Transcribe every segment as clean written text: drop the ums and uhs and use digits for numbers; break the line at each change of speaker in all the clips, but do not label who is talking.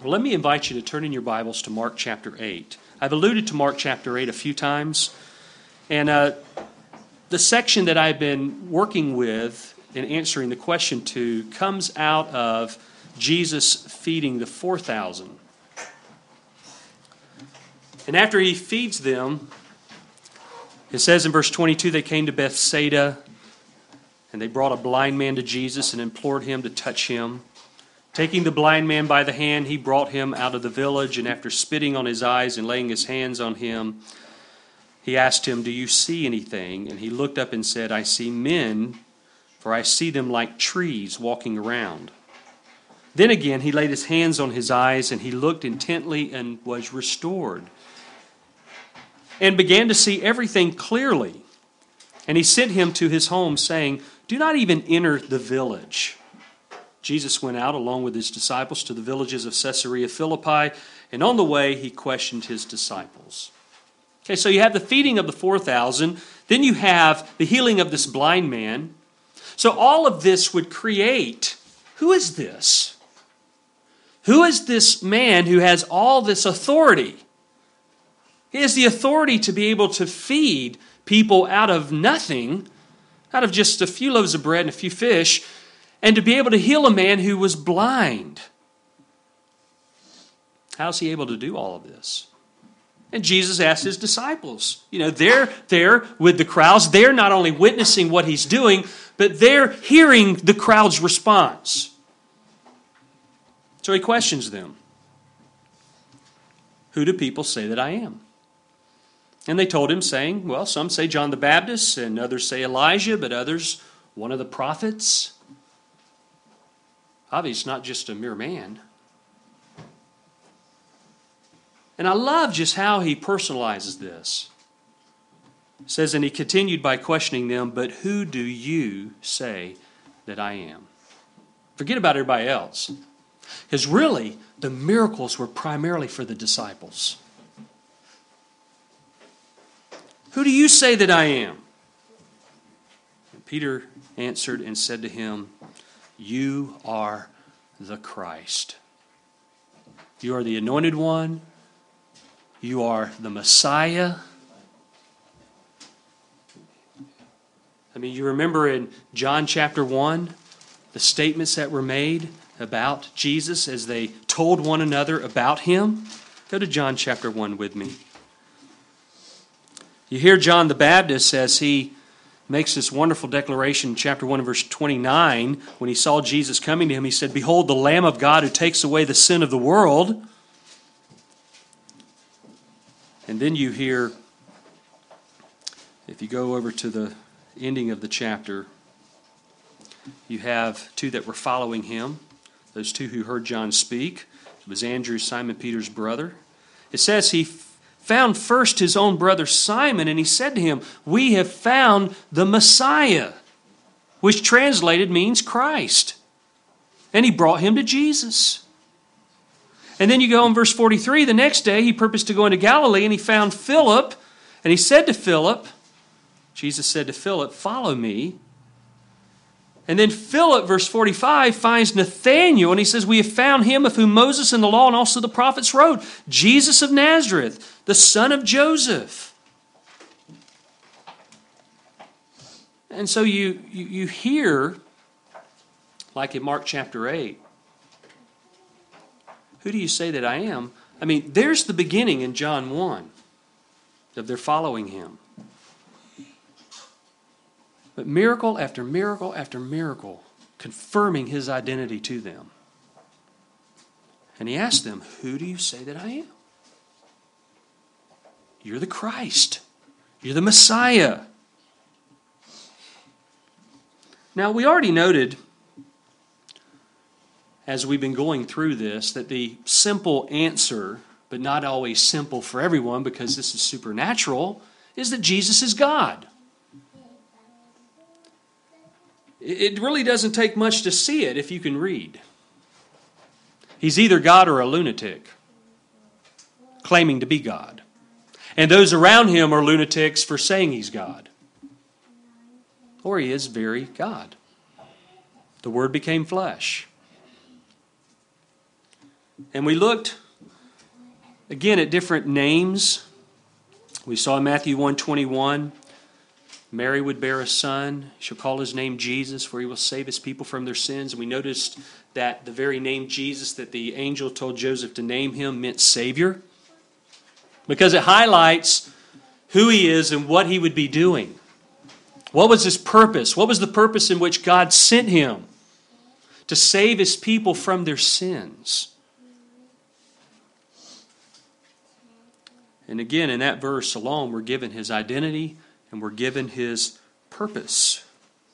Well, let me invite you to turn in your Bibles to Mark chapter 8. I've alluded to Mark chapter 8 a few times, and the section that I've been working with and answering the question to comes out of Jesus feeding the 4,000. And after he feeds them, it says in verse 22, they came to Bethsaida, and they brought a blind man to Jesus and implored him to touch him. Taking the blind man by the hand, he brought him out of the village, and after spitting on his eyes and laying his hands on him, he asked him, "Do you see anything?" And he looked up and said, "I see men, for I see them like trees walking around." Then again he laid his hands on his eyes, and he looked intently and was restored, and began to see everything clearly. And he sent him to his home, saying, "Do not even enter the village." Jesus went out along with his disciples to the villages of Caesarea Philippi, and on the way he questioned his disciples. Okay, so you have the feeding of the 4,000, then you have the healing of this blind man. So all of this would create, who is this? Who is this man who has all this authority? He has the authority to be able to feed people out of nothing, out of just a few loaves of bread and a few fish, and to be able to heal a man who was blind. How is he able to do all of this? And Jesus asked his disciples. They're there with the crowds. They're not only witnessing what he's doing, but they're hearing the crowd's response. So he questions them. Who do people say that I am? And they told him, saying, well, some say John the Baptist, and others say Elijah, but others, one of the prophets. Obviously, not just a mere man. And I love just how he personalizes this. It says, and he continued by questioning them, but who do you say that I am? Forget about everybody else. Because really, the miracles were primarily for the disciples. Who do you say that I am? And Peter answered and said to him, you are the Christ. You are the anointed one. You are the Messiah. You remember in John chapter 1, the statements that were made about Jesus as they told one another about him. Go to John chapter 1 with me. You hear John the Baptist as he makes this wonderful declaration in chapter 1 and verse 29. When he saw Jesus coming to him, he said, behold, the Lamb of God who takes away the sin of the world. And then you hear, if you go over to the ending of the chapter, you have two that were following him, those two who heard John speak. It was Andrew, Simon Peter's brother. It says he found first his own brother Simon, and he said to him, we have found the Messiah, which translated means Christ. And he brought him to Jesus. And then you go in verse 43, the next day he purposed to go into Galilee, and he found Philip, and he said to Philip, Jesus said to Philip, follow me. And then Philip, verse 45, finds Nathanael, and he says, we have found him of whom Moses and the law and also the prophets wrote, Jesus of Nazareth, the son of Joseph. And so you hear, like in Mark chapter 8, who do you say that I am? There's the beginning in John 1 of their following him. But miracle after miracle after miracle, confirming his identity to them. And he asked them, who do you say that I am? You're the Christ. You're the Messiah. Now, we already noted, as we've been going through this, that the simple answer, but not always simple for everyone because this is supernatural, is that Jesus is God. It really doesn't take much to see it if you can read. He's either God or a lunatic, claiming to be God. And those around him are lunatics for saying he's God. Or he is very God. The Word became flesh. And we looked, again, at different names. We saw in Matthew 1:21, Mary would bear a son. She'll call his name Jesus, for he will save his people from their sins. And we noticed that the very name Jesus that the angel told Joseph to name him meant Savior, because it highlights who he is and what he would be doing. What was his purpose? What was the purpose in which God sent him? To save his people from their sins. And again, in that verse alone, we're given his identity and we're given his purpose.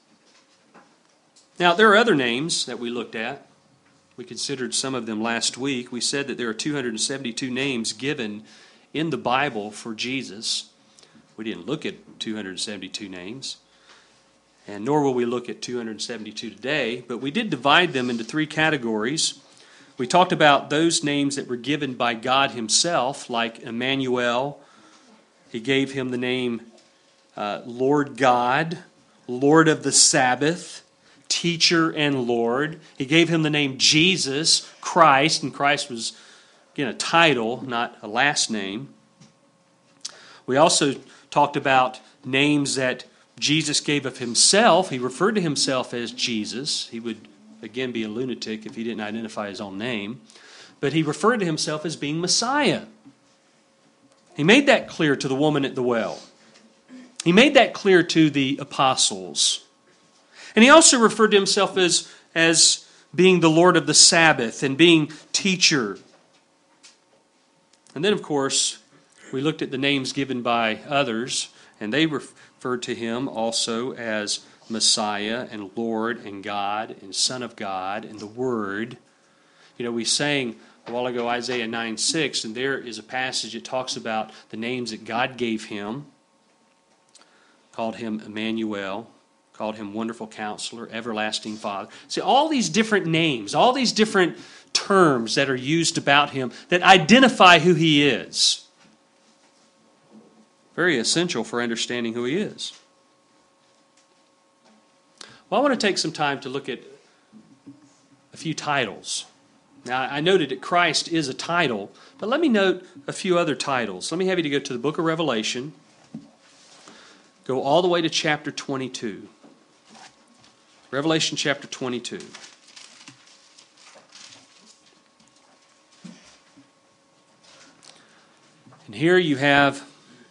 Now, there are other names that we looked at. We considered some of them last week. We said that there are 272 names given in the Bible for Jesus. We didn't look at 272 names, and nor will we look at 272 today, but we did divide them into three categories. We talked about those names that were given by God himself, like Emmanuel. He gave him the name Lord God, Lord of the Sabbath, Teacher and Lord. He gave him the name Jesus, Christ, and Christ was, again, a title, not a last name. We also talked about names that Jesus gave of himself. He referred to himself as Jesus. He would, again, be a lunatic if he didn't identify his own name. But he referred to himself as being Messiah. He made that clear to the woman at the well. He made that clear to the apostles. And he also referred to himself as being the Lord of the Sabbath and being teacher. And then, of course, we looked at the names given by others, and they referred to him also as Messiah and Lord and God and Son of God and the Word. You know, we sang a while ago Isaiah 9:6, and there is a passage that talks about the names that God gave him. Called him Emmanuel, called him Wonderful Counselor, Everlasting Father. See, all these different names, all these different terms that are used about him that identify who he is. Very essential for understanding who he is. Well, I want to take some time to look at a few titles. Now, I noted that Christ is a title, but let me note a few other titles. Let me have you to go to the book of Revelation. Go all the way to chapter 22. Revelation chapter 22. And here you have,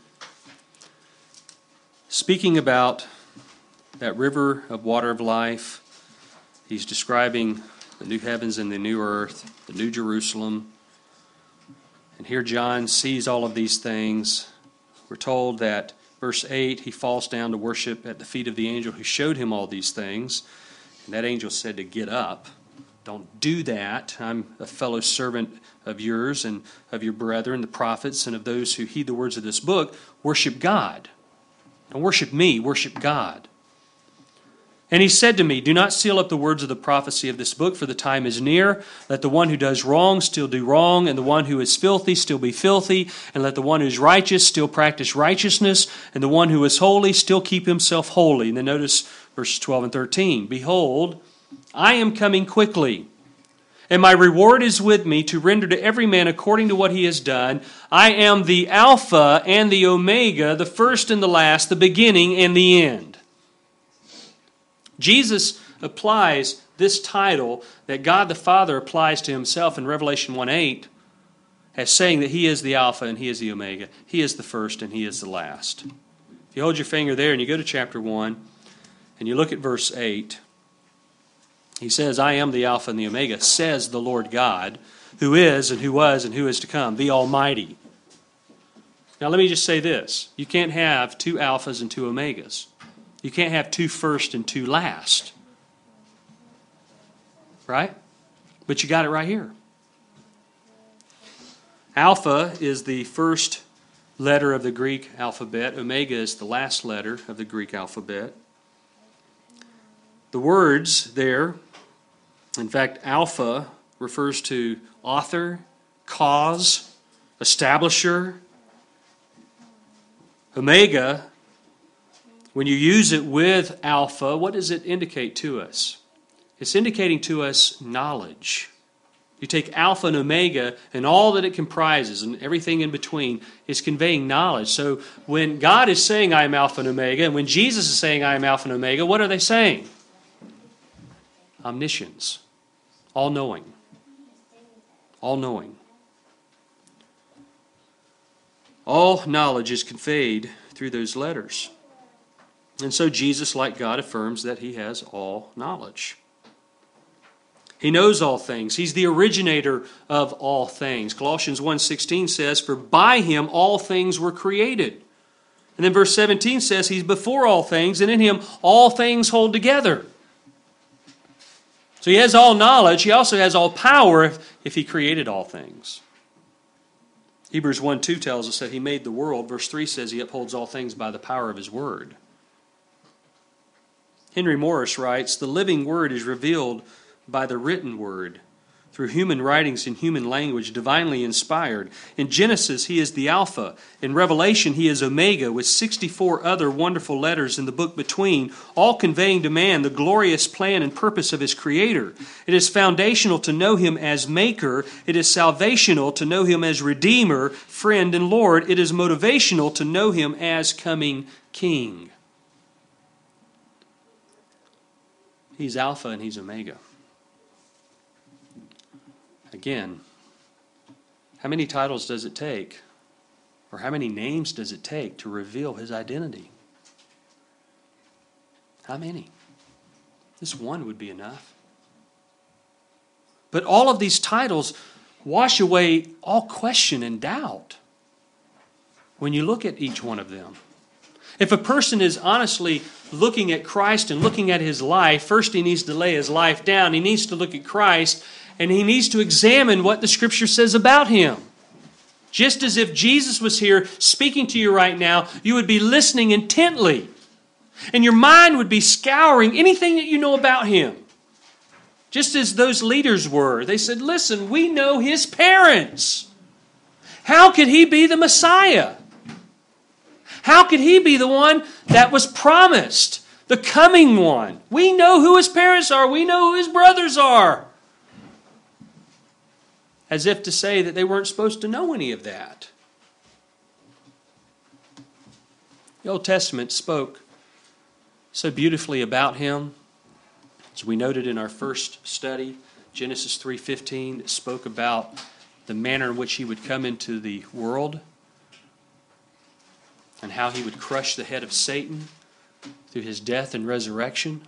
speaking about that river of water of life, he's describing the new heavens and the new earth, the new Jerusalem. And here John sees all of these things. We're told that Verse 8, he falls down to worship at the feet of the angel who showed him all these things. And that angel said to get up. Don't do that. I'm a fellow servant of yours and of your brethren, the prophets, and of those who heed the words of this book. Worship God. Don't worship me, worship God. And he said to me, do not seal up the words of the prophecy of this book, for the time is near. Let the one who does wrong still do wrong, and the one who is filthy still be filthy, and let the one who is righteous still practice righteousness, and the one who is holy still keep himself holy. And then notice verses 12 and 13. Behold, I am coming quickly, and my reward is with me to render to every man according to what he has done. I am the Alpha and the Omega, the first and the last, the beginning and the end. Jesus applies this title that God the Father applies to himself in Revelation 1:8 as saying that he is the Alpha and he is the Omega. He is the first and he is the last. If you hold your finger there and you go to chapter 1 and you look at verse 8, he says, I am the Alpha and the Omega, says the Lord God, who is and who was and who is to come, the Almighty. Now let me just say this. You can't have two Alphas and two Omegas. You can't have two first and two last. Right? But you got it right here. Alpha is the first letter of the Greek alphabet. Omega is the last letter of the Greek alphabet. The words there, in fact, Alpha refers to author, cause, establisher. Omega, when you use it with Alpha, what does it indicate to us? It's indicating to us knowledge. You take Alpha and Omega and all that it comprises and everything in between is conveying knowledge. So when God is saying, I am Alpha and Omega, and when Jesus is saying, I am Alpha and Omega, what are they saying? Omniscience. All-knowing. All-knowing. All knowledge is conveyed through those letters. And so Jesus, like God, affirms that he has all knowledge. He knows all things. He's the originator of all things. Colossians 1:16 says, for by him all things were created. And then verse 17 says, he's before all things, and in him all things hold together. So he has all knowledge. He also has all power if he created all things. Hebrews 1:2 tells us that he made the world. Verse 3 says he upholds all things by the power of his word. Henry Morris writes, the living word is revealed by the written word, through human writings in human language, divinely inspired. In Genesis, he is the Alpha. In Revelation, he is Omega, with 64 other wonderful letters in the book between, all conveying to man the glorious plan and purpose of his Creator. It is foundational to know him as Maker. It is salvational to know him as Redeemer, Friend, and Lord. It is motivational to know him as coming King. He's Alpha and he's Omega. Again, how many titles does it take, or how many names does it take to reveal his identity? How many? This one would be enough. But all of these titles wash away all question and doubt when you look at each one of them. If a person is honestly looking at Christ and looking at his life, first he needs to lay his life down. He needs to look at Christ, and he needs to examine what the Scripture says about him. Just as if Jesus was here speaking to you right now, you would be listening intently. And your mind would be scouring anything that you know about him. Just as those leaders were. They said, listen, we know his parents. How could he be the Messiah? How could he be the one that was promised? The coming one. We know who his parents are. We know who his brothers are. As if to say that they weren't supposed to know any of that. The Old Testament spoke so beautifully about him. As we noted in our first study, Genesis 3:15 spoke about the manner in which he would come into the world and how he would crush the head of Satan through his death and resurrection.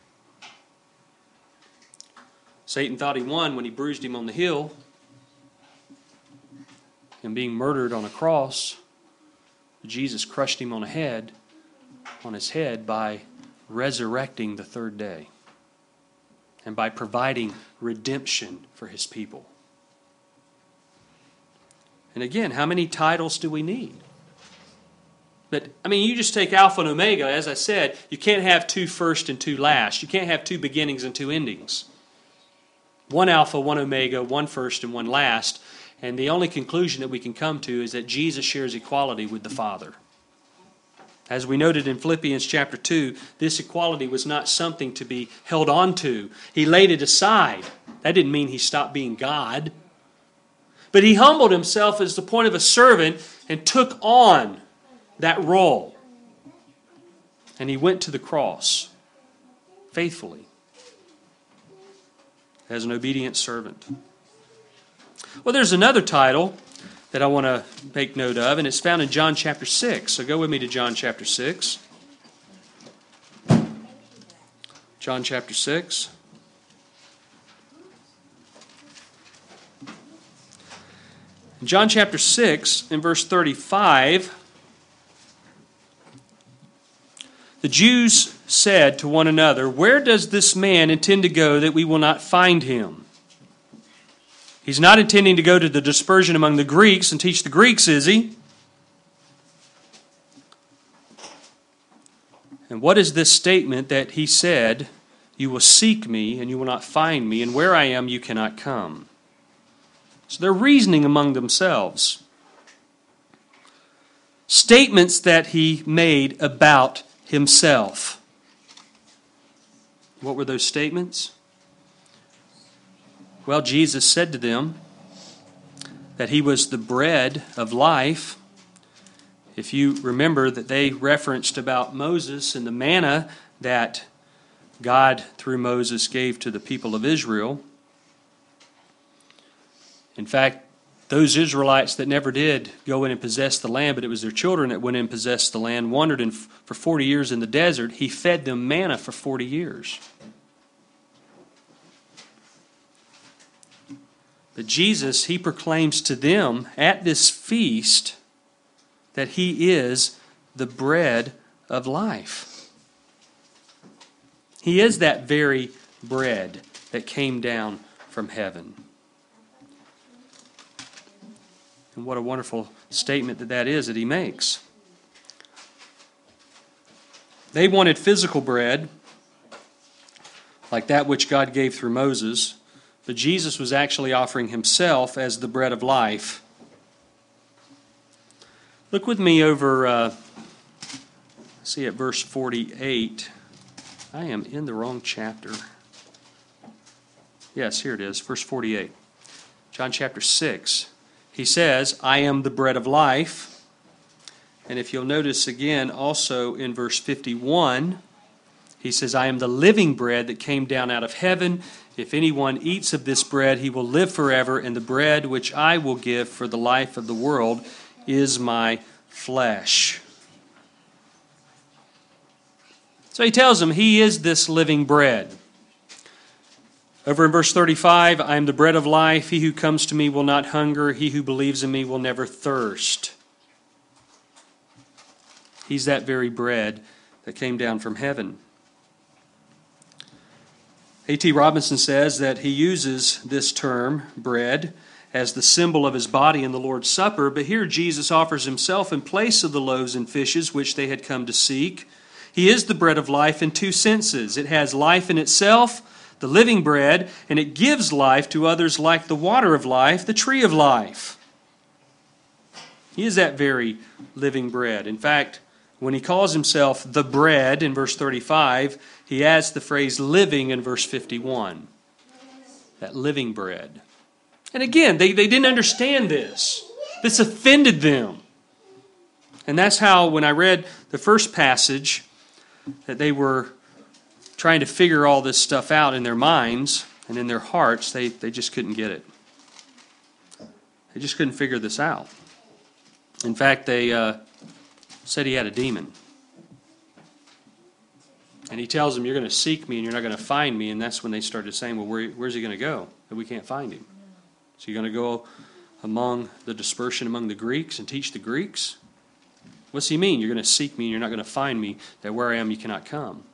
Satan thought he won when he bruised him on the hill and being murdered on a cross. Jesus crushed him on his head by resurrecting the third day and by providing redemption for his people. And again, how many titles do we need? But, you just take Alpha and Omega. As I said, you can't have two first and two last. You can't have two beginnings and two endings. One Alpha, one Omega, one first and one last. And the only conclusion that we can come to is that Jesus shares equality with the Father. As we noted in Philippians chapter 2, this equality was not something to be held on to. He laid it aside. That didn't mean he stopped being God. But he humbled himself as the point of a servant and took on that role. And he went to the cross faithfully as an obedient servant. Well, there's another title that I want to make note of, and it's found in John chapter 6. So go with me to John chapter 6. John chapter 6. In John chapter 6, in verse 35, the Jews said to one another, "Where does this man intend to go that we will not find him?" He's not intending to go to the dispersion among the Greeks and teach the Greeks, is he? And what is this statement that he said, "You will seek me and you will not find me, and where I am you cannot come"? So they're reasoning among themselves. Statements that he made about himself. What were those statements? Well, Jesus said to them that he was the bread of life. If you remember that they referenced about Moses and the manna that God, through Moses, gave to the people of Israel. In fact, those Israelites that never did go in and possess the land, but it was their children that went in and possessed the land, wandered for 40 years in the desert. He fed them manna for 40 years. But Jesus, he proclaims to them at this feast that he is the bread of life. He is that very bread that came down from heaven. And what a wonderful statement that is that he makes. They wanted physical bread, like that which God gave through Moses, but Jesus was actually offering himself as the bread of life. Look with me over, see at verse 48. I am in the wrong chapter. Yes, here it is, verse 48. John chapter 6. He says, I am the bread of life. And if you'll notice again, also in verse 51, he says, I am the living bread that came down out of heaven. If anyone eats of this bread, he will live forever. And the bread which I will give for the life of the world is my flesh. So he tells them he is this living bread. Over in verse 35, I am the bread of life. He who comes to me will not hunger. He who believes in me will never thirst. He's that very bread that came down from heaven. A.T. Robinson says that he uses this term, bread, as the symbol of his body in the Lord's Supper, but here Jesus offers himself in place of the loaves and fishes which they had come to seek. He is the bread of life in two senses. It has life in itself, the living bread, and it gives life to others like the water of life, the tree of life. He is that very living bread. In fact, when he calls himself the bread in verse 35, he adds the phrase living in verse 51. That living bread. And again, they didn't understand this. This offended them. And that's how, when I read the first passage, that they were trying to figure all this stuff out in their minds and in their hearts, they just couldn't get it. They just couldn't figure this out. In fact, they said he had a demon. And he tells them, you're going to seek me and you're not going to find me. And that's when they started saying, well, where's he going to go? And we can't find him. So you're going to go among the dispersion among the Greeks and teach the Greeks? What's he mean? You're going to seek me and you're not going to find me, that where I am you cannot come.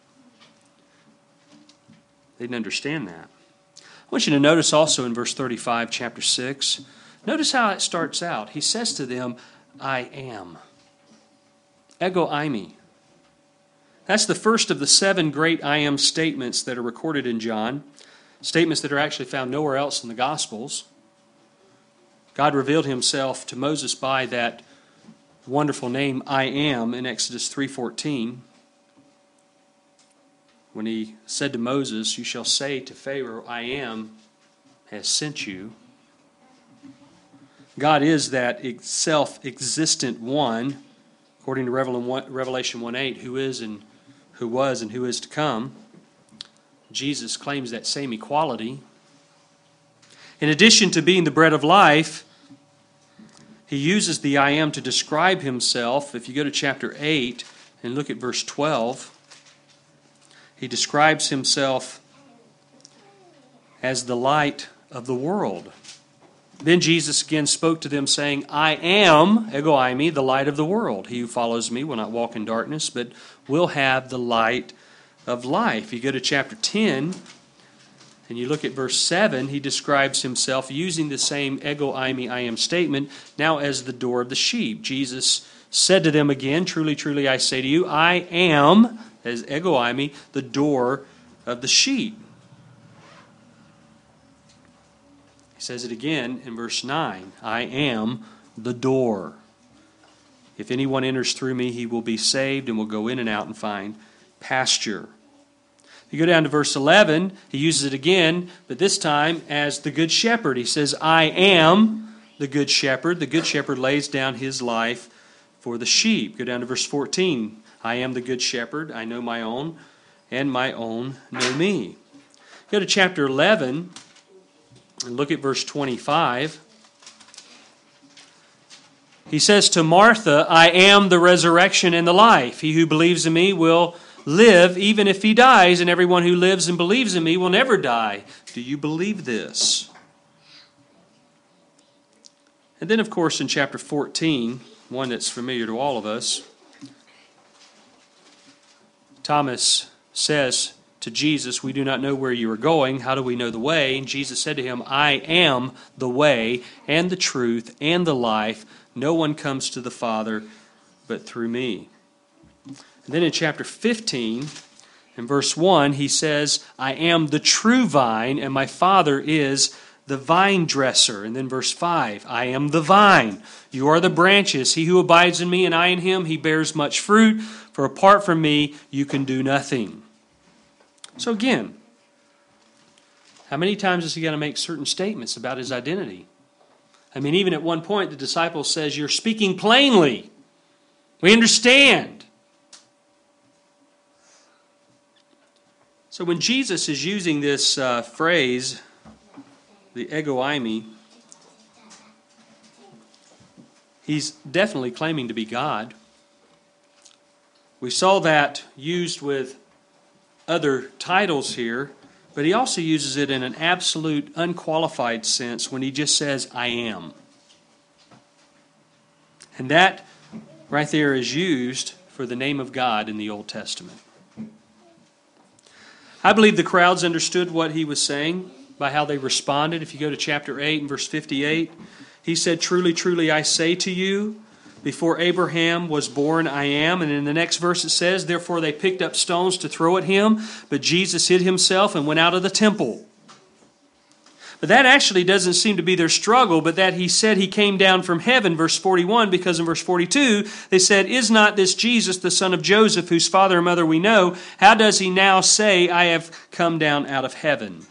They didn't understand that. I want you to notice also in verse 35, chapter 6, notice how it starts out. He says to them, I am. Ego eimi. That's the first of the 7 great I am statements that are recorded in John, statements that are actually found nowhere else in the Gospels. God revealed himself to Moses by that wonderful name, I am, in Exodus 3:14. When he said to Moses, you shall say to Pharaoh, I am, has sent you. God is that self-existent one, according to Revelation 1:8, who is and who was and who is to come. Jesus claims that same equality. In addition to being the bread of life, he uses the I am to describe himself. If you go to chapter 8 and look at verse 12, he describes himself as the light of the world. Then Jesus again spoke to them, saying, I am, ego eimi, the light of the world. He who follows me will not walk in darkness, but will have the light of life. You go to chapter 10, and you look at verse 7, he describes himself using the same ego eimi, I am statement, now as the door of the sheep. Jesus said to them again, truly, truly, I say to you, I am, as ego eimi, the door of the sheep. He says it again in verse 9, I am the door. If anyone enters through me, he will be saved and will go in and out and find pasture. You go down to verse 11, he uses it again, but this time as the good shepherd. He says, I am the good shepherd. The good shepherd lays down his life for the sheep. Go down to verse 14. I am the good shepherd. I know my own, and my own know me. Go to chapter 11 and look at verse 25. He says to Martha, I am the resurrection and the life. He who believes in me will live even if he dies, and everyone who lives and believes in me will never die. Do you believe this? And then, of course, in chapter 14, one that's familiar to all of us, Thomas says to Jesus, we do not know where you are going. How do we know the way? And Jesus said to him, I am the way and the truth and the life. No one comes to the Father but through me. And then in chapter 15, in verse 1, he says, I am the true vine, and my Father is the vine dresser. And then verse 5, I am the vine. You are the branches. He who abides in me and I in him, he bears much fruit. For apart from me, you can do nothing. So again, how many times is he going to make certain statements about his identity? I mean, even at one point, the disciple says, you're speaking plainly. We understand. So when Jesus is using this phrase, the ego eimi, he's definitely claiming to be God. We saw that used with other titles here, but he also uses it in an absolute unqualified sense when he just says, I am. And that right there is used for the name of God in the Old Testament. I believe the crowds understood what he was saying by how they responded. If you go to chapter 8 and verse 58, he said, truly, truly, I say to you, before Abraham was born, I am. And in the next verse it says, therefore they picked up stones to throw at him, but Jesus hid himself and went out of the temple. But that actually doesn't seem to be their struggle, but that he said he came down from heaven, verse 41, because in verse 42, they said, is not this Jesus, the son of Joseph, whose father and mother we know? How does he now say, I have come down out of heaven?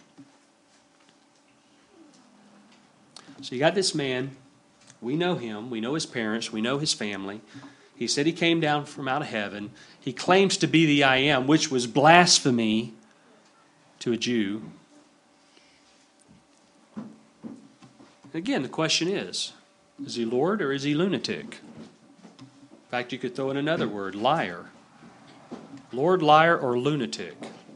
So you got this man. We know him. We know his parents. We know his family. He said he came down from out of heaven. He claims to be the I am, which was blasphemy to a Jew. Again, the question is he Lord or is he lunatic? In fact, you could throw in another word, liar. Lord, liar, or lunatic.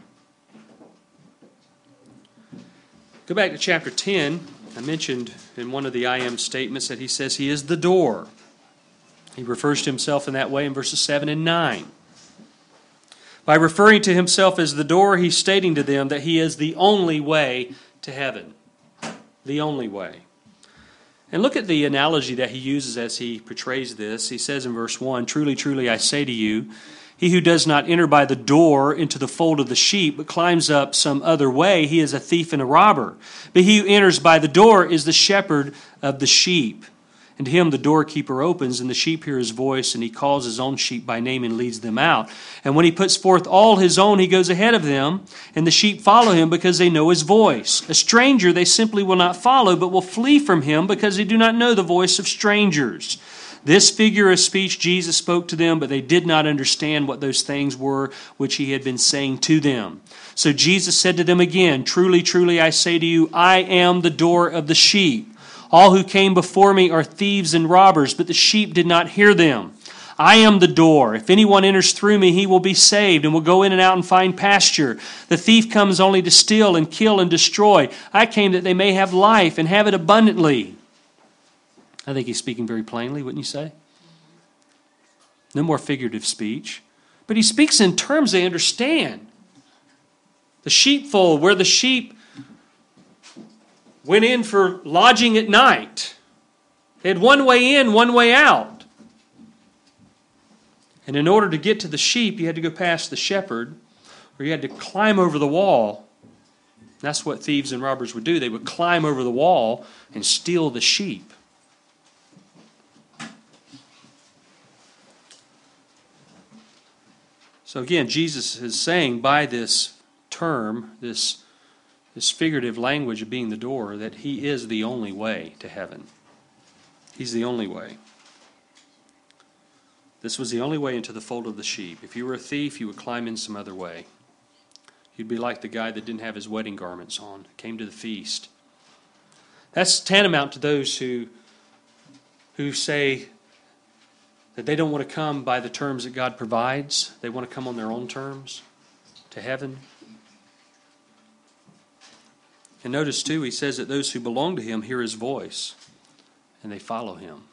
Go back to chapter 10. I mentioned in one of the I am statements that he says he is the door. He refers to himself in that way in verses 7 and 9. By referring to himself as the door, he's stating to them that he is the only way to heaven. The only way. And look at the analogy that he uses as he portrays this. He says in verse 1, truly, truly, I say to you, he who does not enter by the door into the fold of the sheep, but climbs up some other way, he is a thief and a robber. But he who enters by the door is the shepherd of the sheep. And to him the doorkeeper opens, and the sheep hear his voice, and he calls his own sheep by name and leads them out. And when he puts forth all his own, he goes ahead of them, and the sheep follow him because they know his voice. A stranger they simply will not follow, but will flee from him because they do not know the voice of strangers. This figure of speech Jesus spoke to them, but they did not understand what those things were which he had been saying to them. So Jesus said to them again, truly, truly, I say to you, I am the door of the sheep. All who came before me are thieves and robbers, but the sheep did not hear them. I am the door. If anyone enters through me, he will be saved and will go in and out and find pasture. The thief comes only to steal and kill and destroy. I came that they may have life and have it abundantly. I think he's speaking very plainly, wouldn't you say? No more figurative speech. But he speaks in terms they understand. The sheepfold, where the sheep went in for lodging at night. They had one way in, one way out. And in order to get to the sheep, you had to go past the shepherd, or you had to climb over the wall. That's what thieves and robbers would do. They would climb over the wall and steal the sheep. So again, Jesus is saying by this term, this figurative language of being the door, that he is the only way to heaven. He's the only way. This was the only way into the fold of the sheep. If you were a thief, you would climb in some other way. You'd be like the guy that didn't have his wedding garments on, came to the feast. That's tantamount to those who say that they don't want to come by the terms that God provides. They want to come on their own terms to heaven. And notice too, he says that those who belong to him hear his voice and they follow him.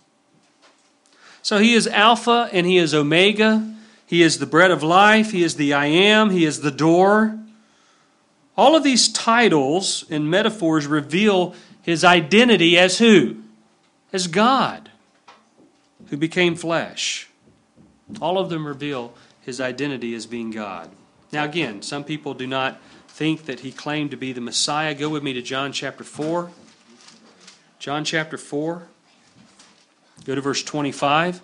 So he is Alpha and he is Omega. He is the bread of life. He is the I am. He is the door. All of these titles and metaphors reveal his identity as who? As God, who became flesh. All of them reveal his identity as being God. Now again, some people do not think that he claimed to be the Messiah. Go with me to John chapter 4. John chapter 4. Go to verse 25.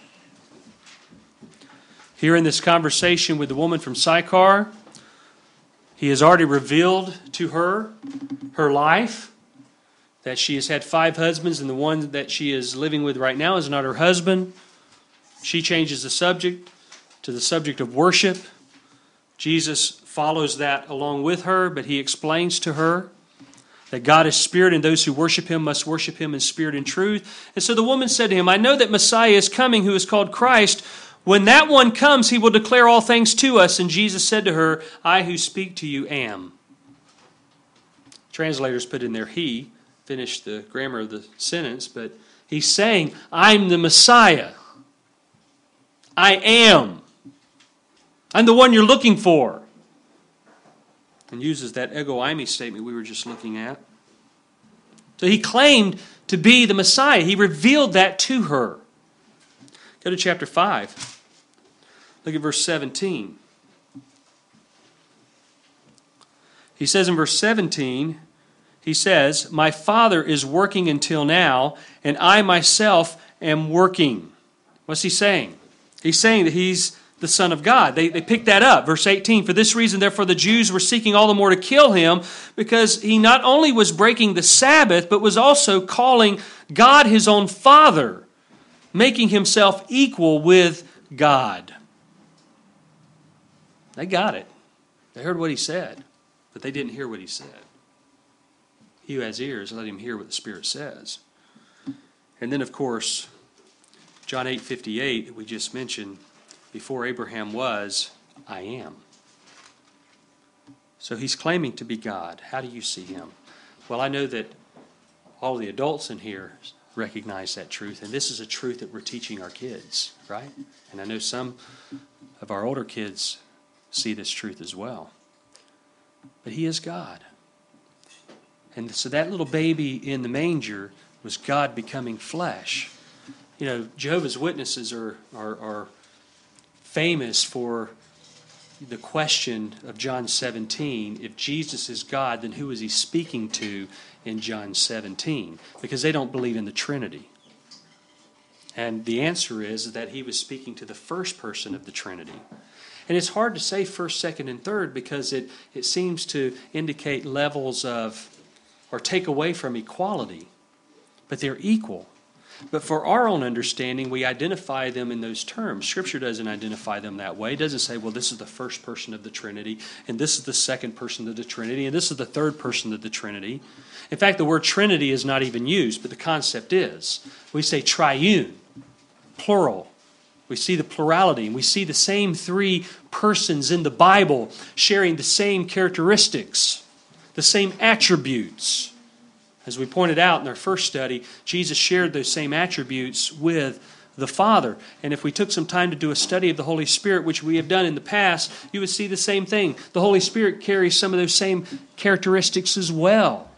Here in this conversation with the woman from Sychar, he has already revealed to her her life, that she has had 5 husbands and the one that she is living with right now is not her husband. She changes the subject to the subject of worship. Jesus follows that along with her, but he explains to her that God is spirit and those who worship him must worship him in spirit and truth. And so the woman said to him, I know that Messiah is coming who is called Christ. When that one comes, he will declare all things to us. And Jesus said to her, I who speak to you am. Translators put in there he. Finish the grammar of the sentence, but he's saying, I'm the Messiah. I am. I'm the one you're looking for. And uses that ego eimi statement we were just looking at. So he claimed to be the Messiah. He revealed that to her. Go to chapter 5. Look at verse 17. He says in verse 17, he says, my Father is working until now, and I myself am working. What's he saying? He's saying that he's the Son of God. They pick that up. Verse 18, for this reason, therefore, the Jews were seeking all the more to kill him, because he not only was breaking the Sabbath, but was also calling God his own Father, making himself equal with God. They got it. They heard what he said, but they didn't hear what he said. He who has ears, let him hear what the Spirit says. And then, of course, John 8:58 that we just mentioned, before Abraham was, I am. So he's claiming to be God. How do you see him? Well, I know that all the adults in here recognize that truth, and this is a truth that we're teaching our kids, right? And I know some of our older kids see this truth as well. But he is God. And so that little baby in the manger was God becoming flesh. You know, Jehovah's Witnesses are famous for the question of John 17. If Jesus is God, then who is he speaking to in John 17? Because they don't believe in the Trinity. And the answer is that he was speaking to the first person of the Trinity. And it's hard to say first, second, and third because it seems to indicate levels of, or take away from equality. But they're equal. But for our own understanding, we identify them in those terms. Scripture doesn't identify them that way. It doesn't say, well, this is the first person of the Trinity, and this is the second person of the Trinity, and this is the third person of the Trinity. In fact, the word Trinity is not even used, but the concept is. We say triune, plural. We see the plurality, and we see the same 3 persons in the Bible sharing the same characteristics, the same attributes. As we pointed out in our first study, Jesus shared those same attributes with the Father. And if we took some time to do a study of the Holy Spirit, which we have done in the past, you would see the same thing. The Holy Spirit carries some of those same characteristics as well.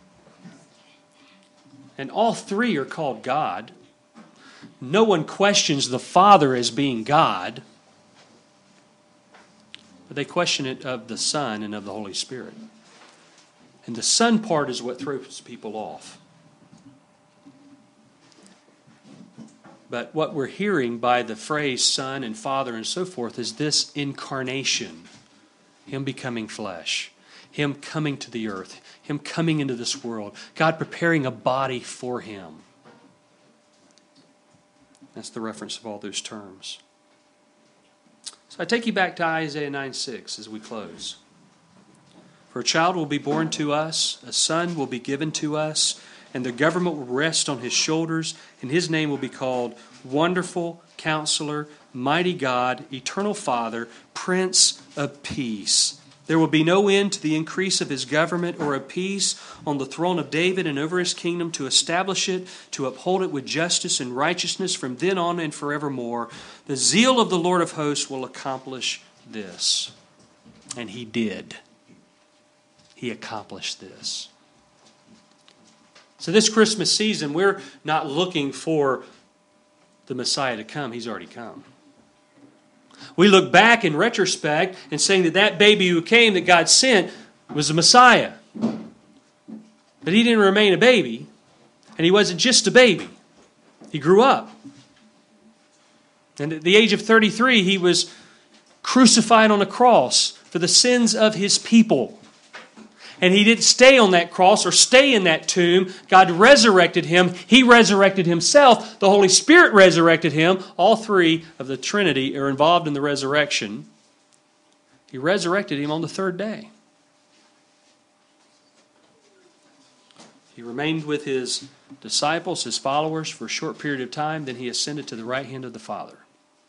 And all 3 are called God. No one questions the Father as being God, but they question it of the Son and of the Holy Spirit. And the Son part is what throws people off. But what we're hearing by the phrase Son and Father and so forth is this incarnation. Him becoming flesh. Him coming to the earth. Him coming into this world. God preparing a body for Him. That's the reference of all those terms. So I take you back to Isaiah 9:6 as we close. For a child will be born to us, a son will be given to us, and the government will rest on His shoulders, and His name will be called Wonderful Counselor, Mighty God, Eternal Father, Prince of Peace. There will be no end to the increase of His government or of peace on the throne of David and over His kingdom, to establish it, to uphold it with justice and righteousness from then on and forevermore. The zeal of the Lord of hosts will accomplish this. And He did. He accomplished this. So this Christmas season, we're not looking for the Messiah to come. He's already come. We look back in retrospect and saying that that baby who came that God sent was the Messiah. But He didn't remain a baby, and He wasn't just a baby. He grew up. And at the age of 33, He was crucified on a cross for the sins of His people. And He didn't stay on that cross or stay in that tomb. God resurrected Him. He resurrected Himself. The Holy Spirit resurrected Him. All three of the Trinity are involved in the resurrection. He resurrected Him on the third day. He remained with His disciples, His followers, for a short period of time. Then He ascended to the right hand of the Father.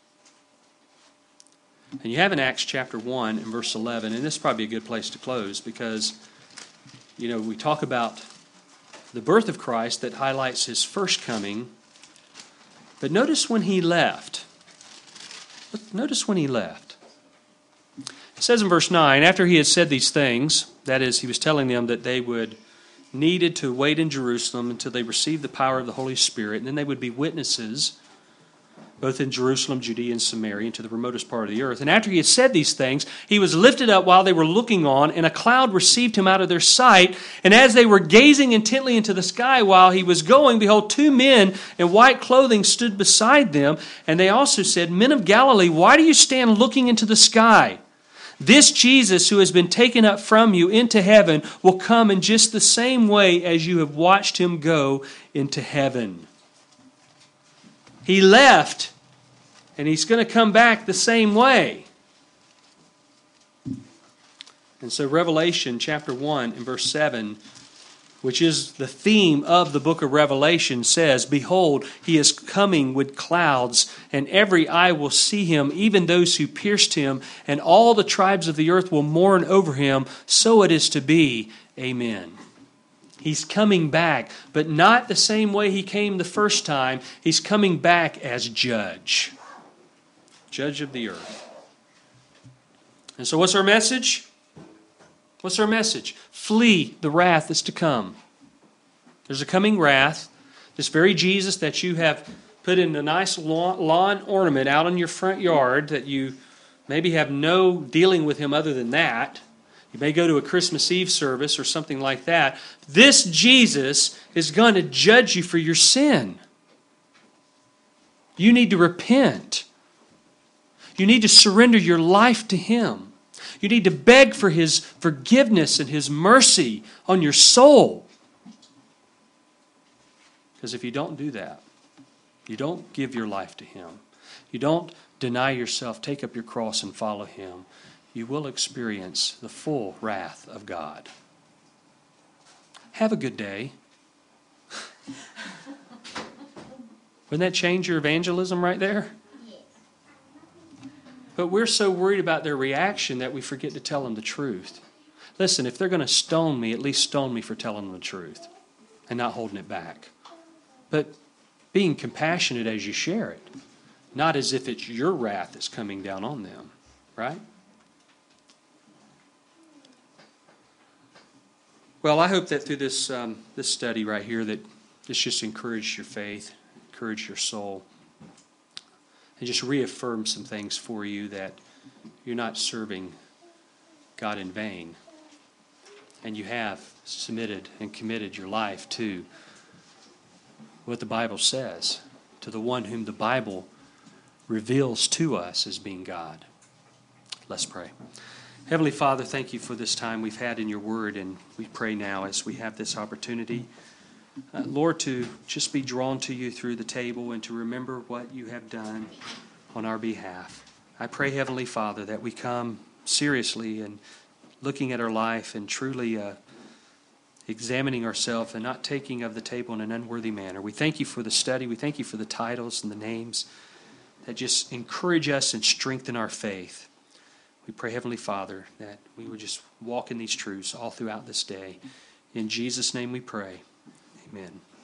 And you have in Acts chapter 1 and verse 11, and this is probably a good place to close because, we talk about the birth of Christ that highlights His first coming. But notice when He left. Notice when He left. It says in verse 9, after He had said these things, that is, He was telling them that they needed to wait in Jerusalem until they received the power of the Holy Spirit, and then they would be witnesses both in Jerusalem, Judea, and Samaria, and to the remotest part of the earth. And after He had said these things, He was lifted up while they were looking on, and a cloud received Him out of their sight. And as they were gazing intently into the sky while He was going, behold, two men in white clothing stood beside them. And they also said, Men of Galilee, why do you stand looking into the sky? This Jesus who has been taken up from you into heaven will come in just the same way as you have watched Him go into heaven. He left, and He's going to come back the same way. And so Revelation chapter 1 and verse 7, which is the theme of the book of Revelation, says, Behold, He is coming with clouds, and every eye will see Him, even those who pierced Him, and all the tribes of the earth will mourn over Him. So it is to be. Amen. He's coming back, but not the same way He came the first time. He's coming back as judge. Judge of the earth. And so what's our message? What's our message? Flee the wrath that's to come. There's a coming wrath. This very Jesus that you have put in a nice lawn ornament out in your front yard that you maybe have no dealing with Him other than that. You may go to a Christmas Eve service or something like that. This Jesus is going to judge you for your sin. You need to repent. You need to surrender your life to Him. You need to beg for His forgiveness and His mercy on your soul. Because if you don't do that, you don't give your life to Him, you don't deny yourself, take up your cross and follow Him, you will experience the full wrath of God. Have a good day. Wouldn't that change your evangelism right there? But we're so worried about their reaction that we forget to tell them the truth. Listen, if they're going to stone me, at least stone me for telling them the truth and not holding it back. But being compassionate as you share it, not as if it's your wrath that's coming down on them, right? Well, I hope that through this study right here that this just encouraged your faith, encouraged your soul, and just reaffirm some things for you that you're not serving God in vain. And you have submitted and committed your life to what the Bible says, to the one whom the Bible reveals to us as being God. Let's pray. Heavenly Father, thank you for this time we've had in your word, and we pray now as we have this opportunity, Lord, to just be drawn to you through the table and to remember what you have done on our behalf. I pray, Heavenly Father, that we come seriously and looking at our life and truly examining ourselves and not taking of the table in an unworthy manner. We thank you for the study. We thank you for the titles and the names that just encourage us and strengthen our faith. We pray, Heavenly Father, that we would just walk in these truths all throughout this day. In Jesus' name we pray. Amen.